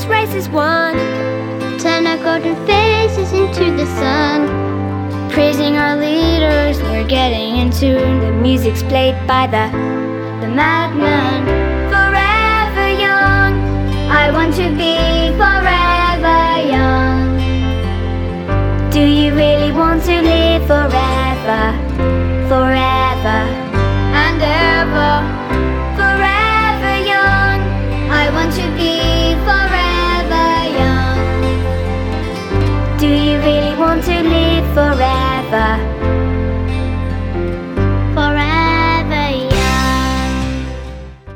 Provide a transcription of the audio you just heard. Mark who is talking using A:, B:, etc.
A: this race is won.
B: Turn our golden faces into the sun.
A: Praising our leaders, we're getting in tune. The music's played by the madman. Forever young, I want to be forever young. Do you really want to live forever? Forever and ever. Forever young, I want to be forever young. Do you really want to live forever?